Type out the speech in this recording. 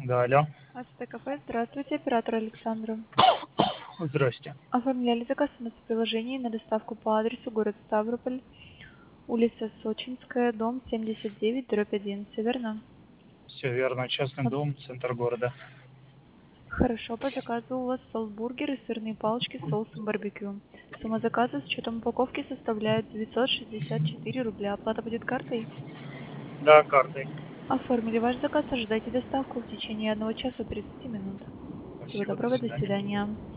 Да, алло. АСТ кафе, здравствуйте, оператор Александра. Здрасте. Оформляли заказ у нас в приложении на доставку по адресу город Ставрополь, улица Сочинская, дом 79/1, все верно? Все верно. Частный Вот. дом, центр города. Хорошо, по заказу у вас соус-бургеры, сырные палочки с соусом барбекю. Сумма заказа с учетом упаковки составляет 964 рубля. Оплата будет картой? Да, картой. Оформили ваш заказ, ожидайте доставку в течение 1 часа 30 минут. Всего Спасибо, до доброго, до свидания. свидания.